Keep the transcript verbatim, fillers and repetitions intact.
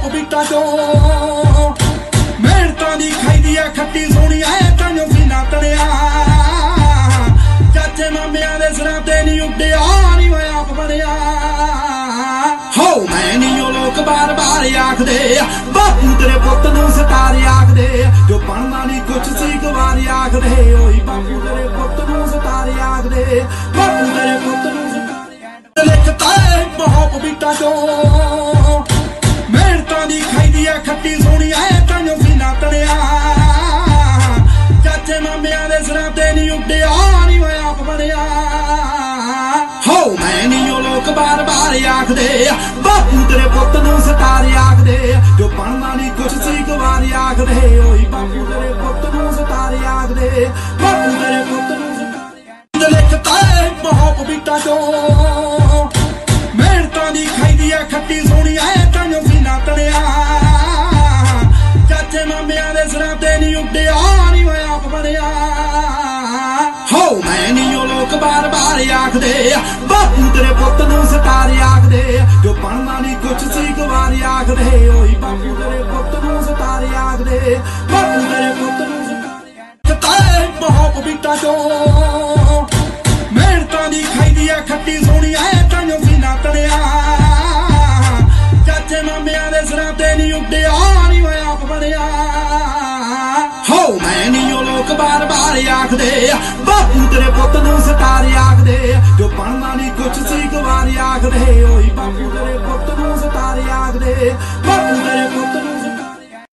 pop ਬੀਟਾਂ ਚੋਂ ਮਿਹਨਤਾਂ ਦੀ ਖਾਈਦੀ ਆ ਖੱਟੀ ਸੋਹਣੀ ਐ ਤਾਂਯੋਂ ਸੀਨਾ ਤਣਿਆ ਚਾਚੇ ਮਾਮਿਆਂ ਦੇ ਸਿਰਾਂ ਤੇ ਨਹੀਂ ਉੱਡਿਆ ਨਹੀਂ ਹੋਇਆ ਆਪ ਬਣਿਆ ਹੋ ਮੈਂ ਨਹੀਂ ਉਹ ਲੋਕ ਬਾਰ ਬਾਰ ਆਖਦੇ ਬਾਪੂ ਤੇਰੇ ਪੁੱਤ ਨੂੰ ਸਤਾਰ ਆਖਦੇ ਜੋ ਬਣਨਾ ਨਹੀਂ ਕੁਛ ਸੀ ਗਵਾਰ ਆਖਦੇ ਓਏ ਬਾਪੂ ਤੇਰੇ ਪੁੱਤ ਨੂੰ ਸਤਾਰ ਆਖਦੇ ਬਾਪੂ ਤੇਰੇ ਪੁੱਤ ਨੂੰ ਸਤਾਰ ਲਿਖਤਾ ਏ ਪੌਪ ਬੀਟਾਂ ਚੋਂ ਮਿਹਨਤਾਂ ਦੀ ਖਾਈਦੀ ਆ ਖੱਟੀ ਸੋਹਣੀ ਐ ਤਾਂਯੋਂ ਸੀਨਾ ਤਣਿਆ ਚਾਚੇ ਮਾਮਿਆਂ ਦੇ ਸਿਰਾਂ ਤੇ ਨਹੀਂ ਉੱਡਿਆ ਨਹੀਂ ਹੋਇਆ ਆਪ ਬਣਿਆ ਹੋ ਮੈਂ ਨਹੀਂ ਉਹ ਲੋਕ ਬਾਰ ਬਾਰ ਆਖਦੇ ਬਾਪੂ ਤੇਰੇ ਪੁੱਤ ਨੂੰ ਸਤਾਰ ਆਖਦੇ ਜੋ ਬਣਨਾ ਨਹੀਂ ਕੁਛ ਸੀ ਗਵਾਰ ਆਖਦੇ ਓਏ ਬਾਪੂ ਤੇਰੇ ਪੁੱਤ ਨੂੰ ਸਤਾਰ ਆਖਦੇ ਬਾਪੂ ਤੇਰੇ ਪੁੱਤ ਨੂੰ ਸਤਾਰ ਲਿਖਤਾ ਏ ਪੌਪ ਬੀਟਾਂ ਚੋਂ ਮਿਹਨਤਾਂ ਦੀ ਖਾਈਦੀ ਆ ਖੱਟੀ ਸੋਹਣੀ ਐ ਤਾਂਯੋਂ ਸੀਨਾ ਤਣਿਆ ਚਾਚੇ ਮਾਮਿਆਂ ਦੇ ਸਿਰਾਂ ਤੇ ਨਹੀਂ ਉੱਡਿਆ ਨਹੀਂ ਹੋਇਆ ਆਪ ਬਣਿਆ ਹੋ ਮੈਂ ਨਹੀਂ ਉਹ ਲੋਕ ਬਾਰ ਬਾਰ ਆਖਦੇ ਬਾਪੂ ਤੇਰੇ ਪੁੱਤ ਨੂੰ ਸਤਾਰ ਆਖਦੇ ਜੋ ਬਣਨਾ ਨਹੀਂ ਕੁਛ ਸੀ ਗਵਾਰ ਆਖਦੇ ਓਏ ਬਾਪੂ ਤੇਰੇ ਪੁੱਤ ਨੂੰ ਸਤਾਰ ਆਖਦੇ ਬਾਪੂ ਤੇਰੇ ਪੁੱਤ ਨੂੰ ਸਤਾਰ ਏ ਪੌਪ ਬੀਟਾਂ ਚੋਂ ਮਿਹਨਤਾਂ ਦੀ ਖਾਈਦੀ ਆ ਖੱਟੀ ਸੋਹਣੀ ਐ ਤਾਂਯੋਂ ਸੀਨਾ ਤਣਿਆ ਚਾਚੇ ਮਾਮਿਆਂ ਦੇ ਸਿਰਾਂ ਤੇ ਨਹੀਂ ਉੱਡਿਆ ਨਹੀਂ ਹੋਇਆ ਆਪ ਬਣਿਆ ਹੋ ਮੈਂ ਨਹੀਂ ਉਹ ਲੋਕ ਬਾਰ ਬਾਰ ਆਖਦੇ ਬਾਪੂ ਤੇਰੇ ਪੁੱਤ ਨੂੰ ਸਤਾਰ ਆਖਦੇ ਜੋ ਬਣਨਾ ਨਹੀਂ ਕੁਛ ਸੀ ਗਵਾਰ ਆਖਦੇ ਓਏ ਬਾਪੂ ਤੇਰੇ ਪੁੱਤ ਨੂੰ ਸਤਾਰ ਆਖਦੇ ਬਾਪੂ ਤੇਰੇ ਪੁੱਤ ਨੂੰ